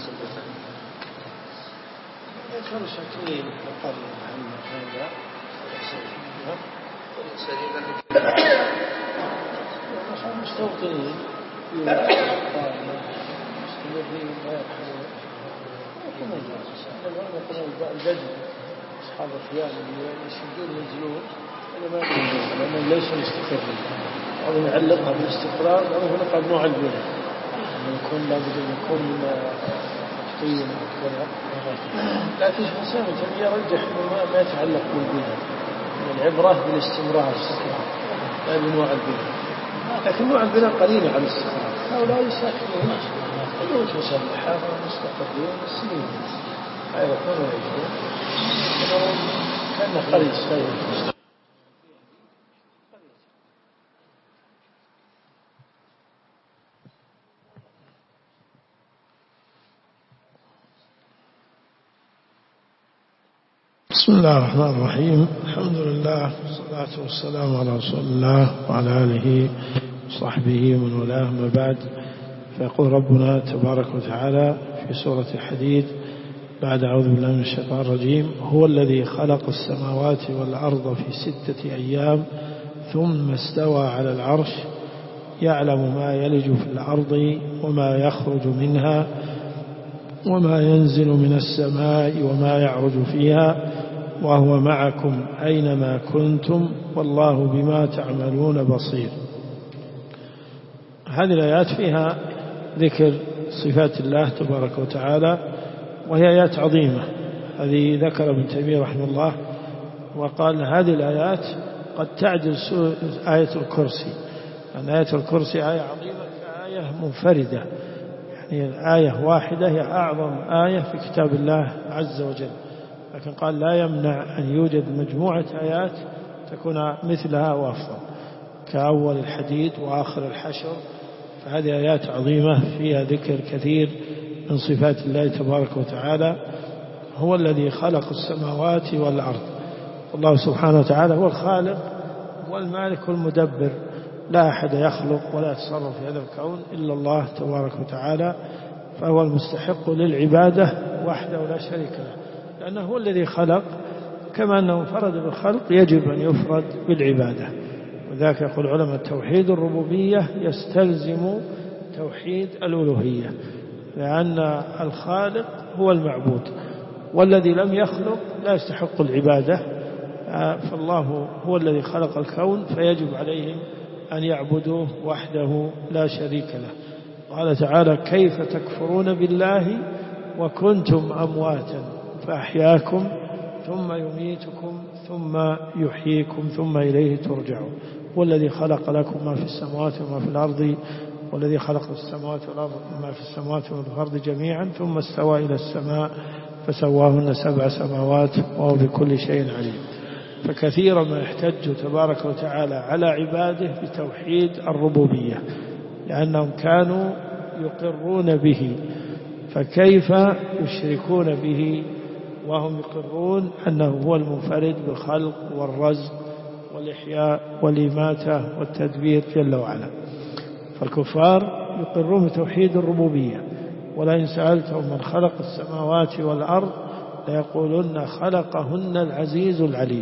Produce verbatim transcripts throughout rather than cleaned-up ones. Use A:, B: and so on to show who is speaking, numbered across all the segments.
A: سدته؟
B: يكون شكلين القرية عن هذا مستوطنين مستمرين لا يرحلون يكون الجاس يكون البدو أصحاب الخيام اللي يشدون ينزلون أنا ما أدري لأنهم ليسوا مستقرين أو نعلقها بالاستقرار أو هنا قد نوع البناء يكون لابد أن يكون من طين أو كذا لكن الإنسان يرجح أنه ما يتعلق بالبناء العبرة بالاستمرار الاستقرار لا بنوع البناء لكن نوع البناء قليل على الاستقرار هؤلاء يساكنون بيوت مسلحة ومستقرين سنين لا يكونوا يعيشون كأنه قرية صغيرة.
C: بسم الله الرحمن الرحيم. الحمد لله والصلاة والسلام على رسول الله وعلى آله وصحبه ومن والاه ما بعد. فيقول ربنا تبارك وتعالى في سورة الحديد بعد أعوذ بالله من الشيطان الرجيم: هو الذي خلق السماوات والأرض في ستة أيام ثم استوى على العرش يعلم ما يلج في الأرض وما يخرج منها وما ينزل من السماء وما يعرج فيها وهو معكم أينما كنتم والله بما تعملون بصير. هذه الآيات فيها ذكر صفات الله تبارك وتعالى وهي آيات عظيمة. هذه ذكر ابن تيمية رحمه الله وقال هذه الآيات قد تعدل آية الكرسي، أن آية الكرسي آية عظيمة كآية منفردة، يعني الآية واحدة هي أعظم آية في كتاب الله عز وجل، لكن قال لا يمنع أن يوجد مجموعة آيات تكون مثلها وأفضل كأول الحديد وآخر الحشر. فهذه آيات عظيمة فيها ذكر كثير من صفات الله تبارك وتعالى. هو الذي خلق السماوات والأرض، الله سبحانه وتعالى هو الخالق والمالك والمدبر، لا أحد يخلق ولا يتصرف في هذا الكون إلا الله تبارك وتعالى، فهو المستحق للعبادة وحده ولا شريك له، لأنه هو الذي خلق، كما أنه انفرد بالخلق يجب أن يفرد بالعبادة. وذاك يقول علماء توحيد الربوبية يستلزم توحيد الألوهية، لأن الخالق هو المعبود والذي لم يخلق لا يستحق العبادة، فالله هو الذي خلق الكون فيجب عليهم أن يعبدوه وحده لا شريك له. قال تعالى: كيف تكفرون بالله وكنتم أمواتا فأحياكم ثم يميتكم ثم يحييكم ثم إليه ترجعون. والذي خلق لكم ما في السماوات وما في الأرض والذي خلق السماوات والأرض ما في السماوات والأرض جميعا ثم استوى إلى السماء فسواهن سبع سماوات وهو بكل شيء عليم. فكثيرا ما يحتج تبارك وتعالى على عباده بتوحيد الربوبية، لأنهم كانوا يقرون به، فكيف يشركون به وهم يقرون أنه هو المنفرد بالخلق والرزق والإحياء والإماتة والتدبير جل وعلا. فالكفار يقرون بتوحيد الربوبية، ولئن سألتهم من خلق السماوات والأرض ليقولن خلقهن العزيز العليم.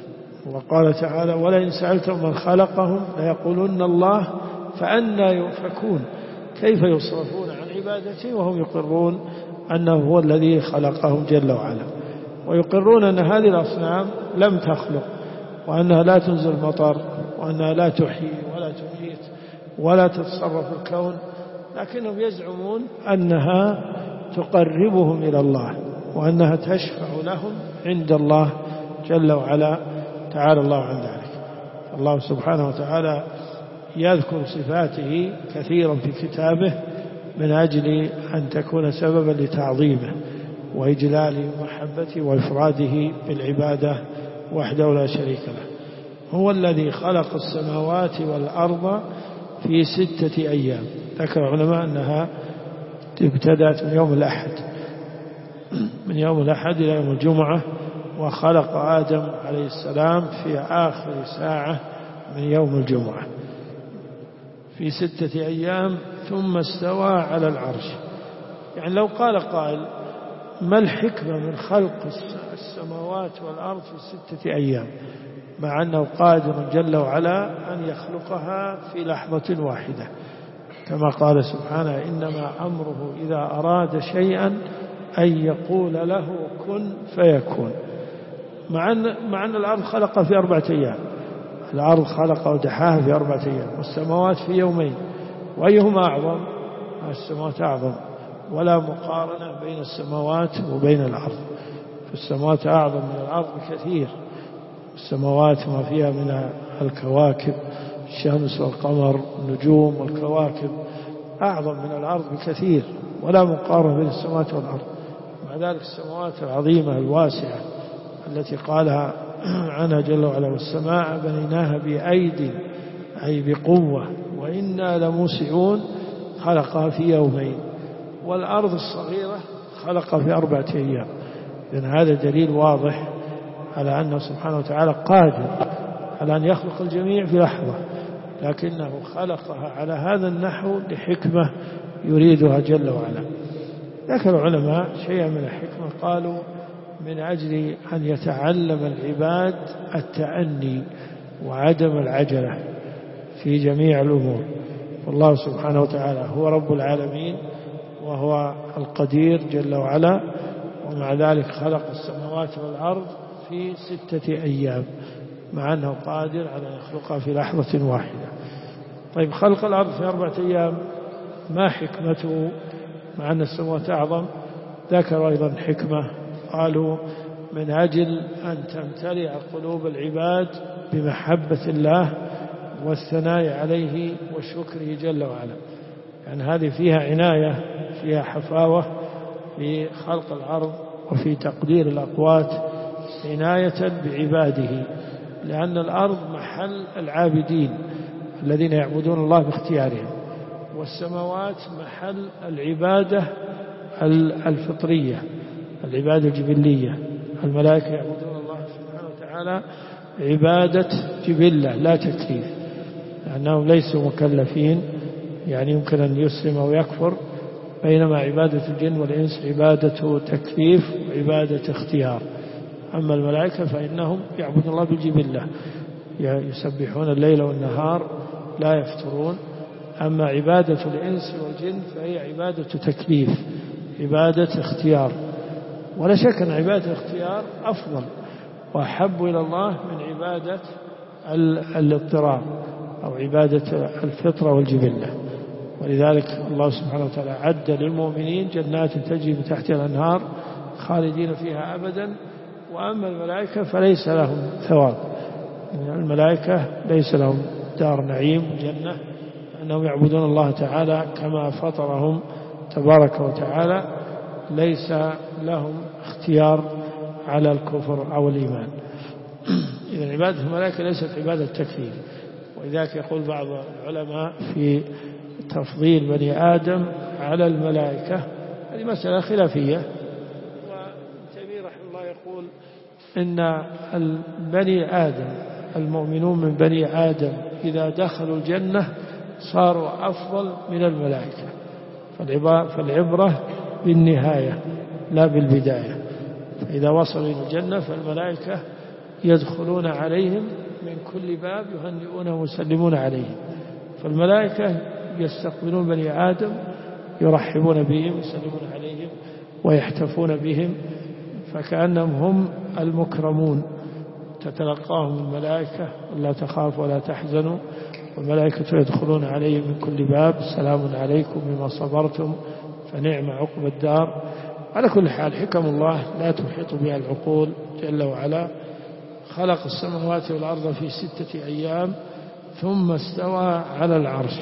C: وقال تعالى: ولئن سألتهم من خلقهم ليقولن الله فأنى يؤفكون. كيف يصرفون عن عبادته وهم يقرون أنه هو الذي خلقهم جل وعلا، ويقرون أن هذه الأصنام لم تخلق وأنها لا تنزل مطر وأنها لا تحيي ولا تميت ولا تتصرف الكون، لكنهم يزعمون أنها تقربهم إلى الله وأنها تشفع لهم عند الله جل وعلا، تعالى الله عن ذلك. الله سبحانه وتعالى يذكر صفاته كثيرا في كتابه من أجل أن تكون سببا لتعظيمه وإجلال محبته وإفراده بالعبادة وحده لا شريك له. هو الذي خلق السماوات والأرض في ستة أيام. ذكر علماء أنها ابتدأت من يوم الأحد من يوم الأحد إلى يوم الجمعة، وخلق آدم عليه السلام في آخر ساعة من يوم الجمعة في ستة أيام ثم استوى على العرش. يعني لو قال قائل ما الحكمة من خلق السماوات والأرض في ستة أيام مع أنه قادر جل وعلا أن يخلقها في لحظة واحدة، كما قال سبحانه إنما أمره إذا أراد شيئا أن يقول له كن فيكون، مع أن, مع أن الأرض خلق في أربعة أيام، الأرض خلق ودحاها في أربعة أيام، والسماوات في يومين، وأيهما أعظم؟ السماوات أعظم، ولا مقارنة بين السماوات وبين الأرض، فالسماوات أعظم من الأرض بكثير، السماوات ما فيها من الكواكب الشمس والقمر النجوم والكواكب أعظم من الأرض بكثير، ولا مقارنة بين السماوات والأرض. مع ذلك السماوات العظيمة الواسعة التي قالها عنها جل وعلا والسماء بنيناها بأيد أي بقوة وإنا لموسعون خلقها في يومين، والأرض الصغيرة خلق في أربعة أيام. إذن هذا دليل واضح على أنه سبحانه وتعالى قادر على أن يخلق الجميع في لحظة، لكنه خلقها على هذا النحو لحكمة يريدها جل وعلا. ذكر العلماء شيئا من الحكمة، قالوا من أجل أن يتعلم العباد التأني وعدم العجلة في جميع الأمور، والله سبحانه وتعالى هو رب العالمين وهو القدير جل وعلا، ومع ذلك خلق السماوات والأرض في ستة أيام مع أنه قادر على أن يخلقها في لحظة واحدة. طيب خلق الأرض في أربعة أيام ما حكمته مع أن السماوات أعظم؟ ذكر أيضا حكمة، قالوا من أجل أن تمتلئ قلوب العباد بمحبة الله والثناء عليه وشكره جل وعلا، يعني هذه فيها عناية، فيها حفاوة في خلق الأرض وفي تقدير الأقوات عناية بعباده، لأن الأرض محل العابدين الذين يعبدون الله باختيارهم، والسماوات محل العبادة الفطرية العبادة الجبلية، الملائكة يعبدون الله سبحانه وتعالى عبادة جبلة لا تكليف، لأنهم ليسوا مكلفين، يعني يمكن أن يسلم أو يكفر، بينما عبادة الجن والإنس عبادة تكليف وعبادة اختيار. أما الملائكة فإنهم يعبدون الله بالجبلة، يسبحون الليل والنهار لا يفترون. أما عبادة الإنس والجن فهي عبادة تكليف، عبادة اختيار، ولا شك أن عبادة الاختيار أفضل وأحب إلى الله من عبادة الاضطرار أو عبادة الفطرة والجبلة. ولذلك الله سبحانه وتعالى عد للمؤمنين جنات تجري من تحتها الأنهار خالدين فيها أبدا، وأما الملائكة فليس لهم ثواب، الملائكة ليس لهم دار نعيم جنة، أنهم يعبدون الله تعالى كما فطرهم تبارك وتعالى، ليس لهم اختيار على الكفر أو الإيمان. إذن عبادة الملائكة ليست عبادة تكليف، ولذلك يقول بعض العلماء في تفضيل بني آدم على الملائكة، هذه مسألة خلافية، وابن تيمية رحمه الله يقول إن بني آدم المؤمنون من بني آدم إذا دخلوا الجنة صاروا أفضل من الملائكة، فالعبرة بالنهاية لا بالبداية، فإذا وصلوا إلى الجنة فالملائكة يدخلون عليهم من كل باب يهنئون ويسلمون عليهم، فالملائكة يستقبلون بني آدم يرحبون بهم يسلمون عليهم ويحتفون بهم، فكأنهم هم المكرمون، تتلقاهم الملائكة لا تخاف ولا تحزنوا، والملائكة يدخلون عليهم من كل باب سلام عليكم بما صبرتم فنعم عقب الدار. على كل حال حكم الله لا تحيط بها العقول جل وعلا. خلق السماوات والأرض في ستة أيام ثم استوى على العرش.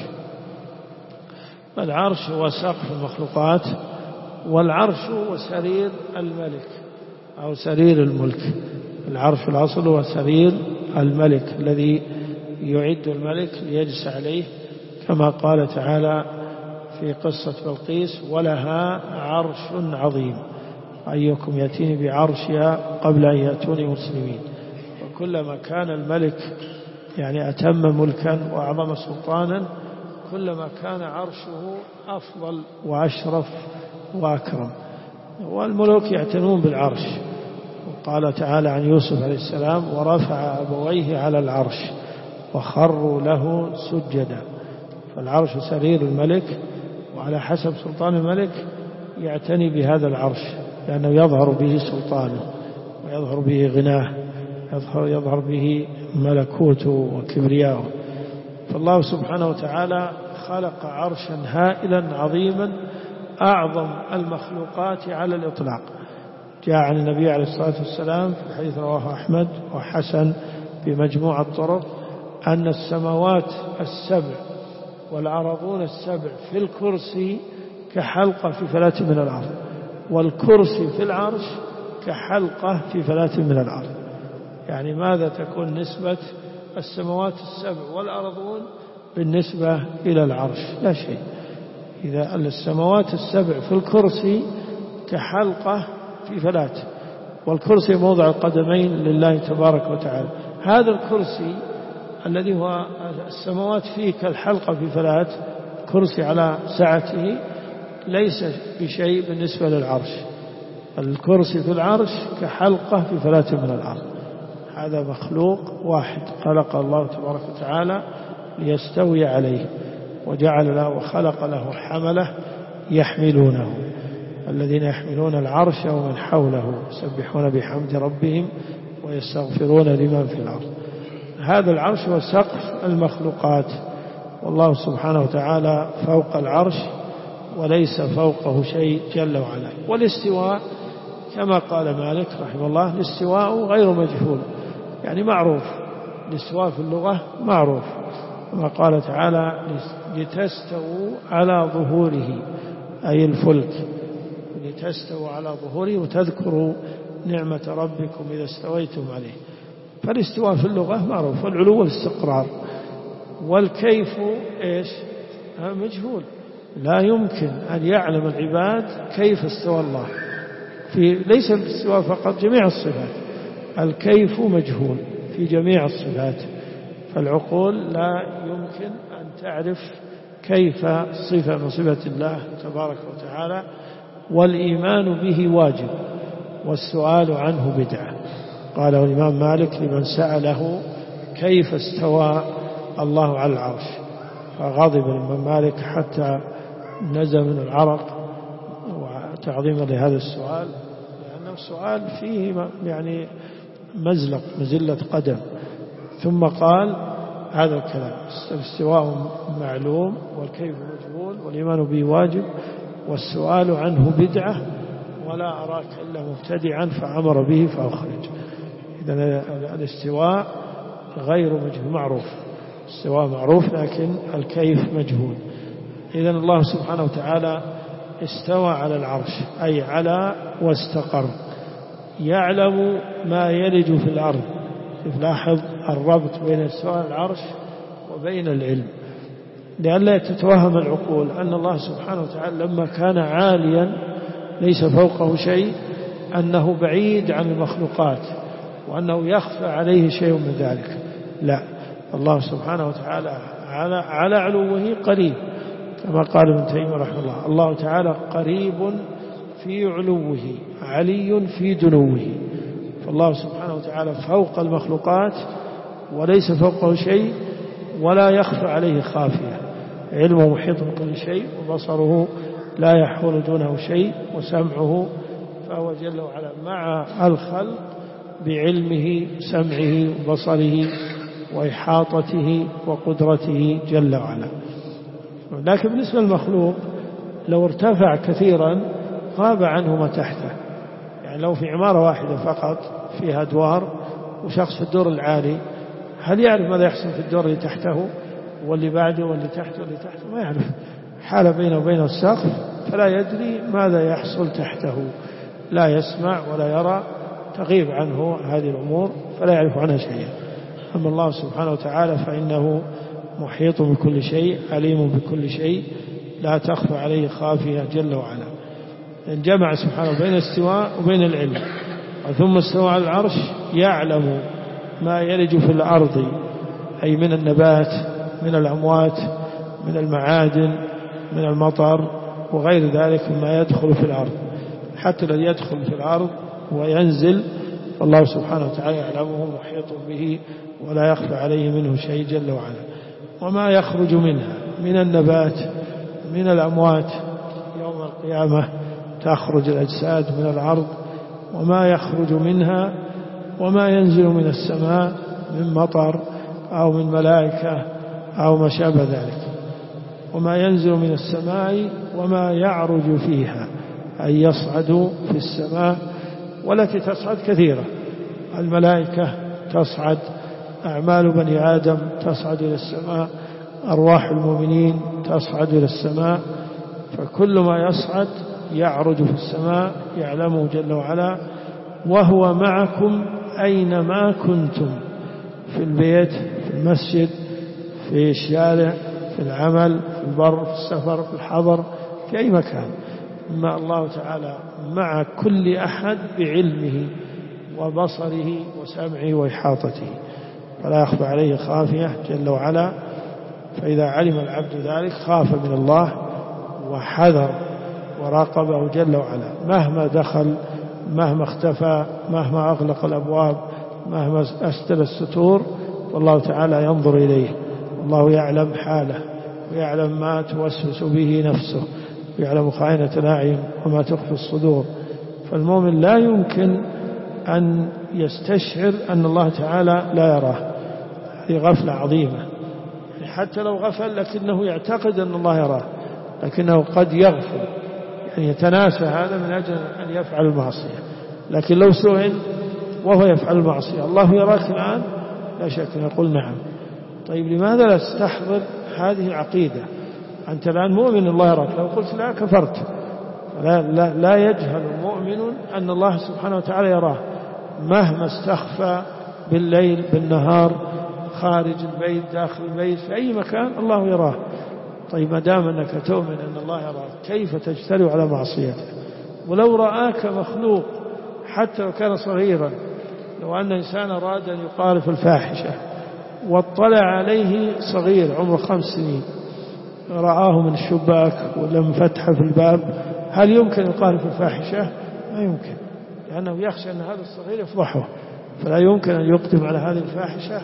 C: العرش هو سقف المخلوقات، والعرش هو سرير الملك أو سرير الملك. العرش الأصل هو سرير الملك الذي يعد الملك ليجلس عليه، كما قال تعالى في قصة بلقيس ولها عرش عظيم أيكم يأتيني بعرشها قبل أن يأتوني مسلمين. وكلما كان الملك يعني أتم ملكا وأعظم سلطانا كلما كان عرشه أفضل وأشرف وأكرم. والملوك يعتنون بالعرش. قال تعالى عن يوسف عليه السلام: ورفع أبويه على العرش وخروا له سجدا. فالعرش سرير الملك، وعلى حسب سلطان الملك يعتني بهذا العرش، لأنه يظهر به سلطانه ويظهر به غناه، يظهر, يظهر به ملكوته وكبرياءه. فالله سبحانه وتعالى خلق عرشا هائلا عظيما أعظم المخلوقات على الإطلاق. جاء عن النبي عليه الصلاة والسلام في الحديث رواه أحمد وحسن بمجموعة الطرق أن السماوات السبع والأراضون السبع في الكرسي كحلقة في فلاة من الأرض، والكرسي في العرش كحلقة في فلاة من الأرض. يعني ماذا تكون نسبة السماوات السبع والأرضون بالنسبة إلى العرش؟ لا شيء. إذا السماوات السبع في الكرسي كحلقة في فلاة، والكرسي موضع القدمين لله تبارك وتعالى. هذا الكرسي الذي هو السماوات فيه كالحلقة في فلاة، كرسي على سعته، ليس بشيء بالنسبة للعرش. الكرسي في العرش كحلقة في فلاة من الأرض. هذا مخلوق واحد خلق الله تبارك وتعالى ليستوي عليه، وجعل له وخلق له حمله يحملونه، الذين يحملون العرش ومن حوله يسبحون بحمد ربهم ويستغفرون لمن في الأرض. هذا العرش هو سقف المخلوقات، والله سبحانه وتعالى فوق العرش وليس فوقه شيء جل وعلا. والاستواء كما قال مالك رحمه الله: الاستواء غير مجهول، يعني معروف. الاستواء في اللغة معروف، كما قال تعالى: لتستووا على ظهوره، أي الفلك، لتستووا على ظهوره وتذكروا نعمة ربكم إذا استويتم عليه. فالاستواء في اللغة معروف، والعلو والاستقرار. والكيف إيش؟ مجهول، لا يمكن أن يعلم العباد كيف استوى الله، في ليس الاستواء فقط، جميع الصفات الكيف مجهول في جميع الصفات. فالعقول لا يمكن أن تعرف كيف صفة من صفة الله تبارك وتعالى. والإيمان به واجب، والسؤال عنه بدعة. قاله الإمام مالك لمن سأله كيف استوى الله على العرش، فغضب الإمام مالك حتى نزل من العرق وتعظيما لهذا السؤال، لأنه السؤال فيه يعني مزلق مزلة قدم. ثم قال هذا الكلام: الاستواء معلوم والكيف مجهول والإيمان به واجب والسؤال عنه بدعة ولا أراك إلا مبتدعا فأمر به فأخرج. إذن الاستواء غير مجهول، معروف، الاستواء معروف لكن الكيف مجهول. إذن الله سبحانه وتعالى استوى على العرش، أي على واستقر، يعلم ما يلج في الأرض. لاحظ الربط بين استواء العرش وبين العلم، لئلا تتوهم العقول أن الله سبحانه وتعالى لما كان عاليا ليس فوقه شيء أنه بعيد عن المخلوقات وأنه يخفى عليه شيء من ذلك. لا، الله سبحانه وتعالى على, على علوه قريب، كما قال ابن تيمية رحمه الله: الله تعالى قريب في علوه علي في دنوه. فالله سبحانه وتعالى فوق المخلوقات وليس فوقه شيء ولا يخفى عليه خافية، علمه محيط بكل شيء، وبصره لا يحول دونه شيء، وسمعه فهو جل وعلا مع الخلق بعلمه سمعه وبصره وإحاطته وقدرته جل وعلا. لكن بالنسبة للمخلوق لو ارتفع كثيرا غاب عنه ما تحته. يعني لو في عمارة واحدة فقط فيها أدوار وشخص في الدور العالي، هل يعرف ماذا يحصل في الدور اللي تحته واللي بعده واللي تحته واللي تحته؟ ما يعرف. حال بينه وبين السقف فلا يدري ماذا يحصل تحته، لا يسمع ولا يرى، تغيب عنه هذه الأمور فلا يعرف عنها شيئا. أما الله سبحانه وتعالى فإنه محيط بكل شيء عليم بكل شيء، لا تخفى عليه خافية جل وعلا. إن جمع سبحانه بين الاستواء وبين العلم. ثم استوى على العرش يعلم ما يلج في الأرض، أي من النبات، من الأموات، من المعادن، من المطر، وغير ذلك مما يدخل في الأرض. حتى الذي يدخل في الأرض وينزل الله سبحانه وتعالى يعلمه محيط به ولا يخفى عليه منه شيء جل وعلا. وما يخرج منها من النبات من الأموات يوم القيامة تخرج الأجساد من الأرض، وما يخرج منها وما ينزل من السماء من مطر أو من ملائكة أو ما شابه ذلك، وما ينزل من السماء وما يعرج فيها أي يصعد في السماء، والتي تصعد كثيرة، الملائكة تصعد، أعمال بني آدم تصعد إلى السماء، أرواح المؤمنين تصعد إلى السماء، فكل ما يصعد يعرج في السماء يعلمه جل وعلا. وهو معكم أينما كنتم، في البيت، في المسجد، في الشارع، في العمل، في البر، في السفر، في الحضر، في أي مكان، مع الله تعالى مع كل أحد بعلمه وبصره وسمعه وإحاطته، فلا يخفى عليه خافية جل وعلا. فإذا علم العبد ذلك خاف من الله وحذر وراقبه جل وعلا، مهما دخل، مهما اختفى، مهما أغلق الأبواب، مهما أسدل الستور، والله تعالى ينظر إليه، والله يعلم حاله ويعلم ما توسوس به نفسه، ويعلم خائنة الأعين وما تخفي الصدور. فالمؤمن لا يمكن أن يستشعر أن الله تعالى لا يراه، هذه غفلة عظيمة. حتى لو غفل لكنه يعتقد أن الله يراه، لكنه قد يغفل، يعني يتناسى هذا من أجل أن يفعل المعصية. لكن لو سئل وهو يفعل المعصية الله يراك الآن، لا شك أن يقول نعم. طيب لماذا لا تستحضر هذه العقيدة؟ أنت الآن مؤمن الله يراك، لو قلت لا كفرت. لا, لا, لا يجهل مؤمن أن الله سبحانه وتعالى يراه مهما استخفى بالليل بالنهار، خارج البيت داخل البيت، في أي مكان الله يراه. طيب ما دام أنك تؤمن أن الله يراك، كيف تجترئ على معصيته؟ ولو رآك مخلوق حتى لو كان صغيرا، لو أن إنسان أراد أن يقارف الفاحشة واطلع عليه صغير عمره خمس سنين، رآه من الشباك ولم فتح في الباب، هل يمكن يقارف الفاحشة؟ ما يمكن، لأنه يخشى أن هذا الصغير يفضحه، فلا يمكن أن يقدم على هذه الفاحشة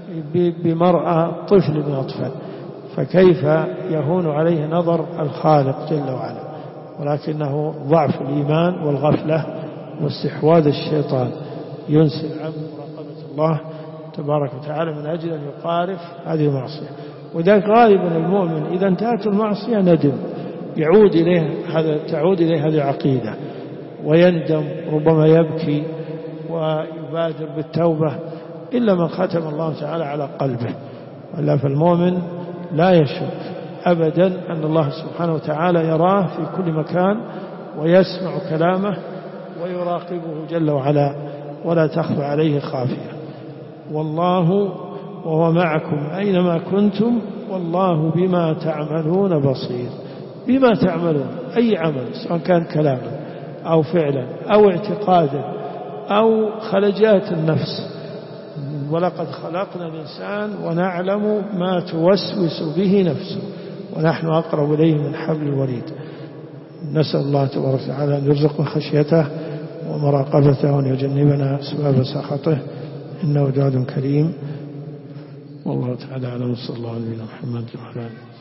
C: بمرأة طفل من الأطفال. فكيف يهون عليه نظر الخالق جل وعلا؟ ولكنه ضعف الإيمان والغفلة واستحواذ الشيطان ينسي العبد مراقبة الله تبارك وتعالى من أجل أن يقارف هذه المعصية. وذلك غالبا المؤمن إذا انتهت المعصية ندم، يعود إليه هذا تعود إليه هذه العقيدة ويندم، ربما يبكي ويبادر بالتوبة، إلا من ختم الله تعالى على قلبه. ولا فالمؤمن لا يشك أبدا أن الله سبحانه وتعالى يراه في كل مكان ويسمع كلامه ويراقبه جل وعلا، ولا تخفى عليه خافية. والله وهو معكم أينما كنتم والله بما تعملون بصير. بما تعملون أي عمل، سواء كان كلاما أو فعلا أو اعتقادا أو خلجات النفس. ولقد خلقنا الإنسان ونعلم ما توسوس به نفسه ونحن أقرب إليه من حبل الوريد. نسأل الله تبارك وتعالى أن يرزقنا خشيته ومراقبته وأن يجنبنا أسباب سخطه، إنه جواد كريم. والله تعالى أعلم. صلى الله عليه وسلم محمد وعلى آله.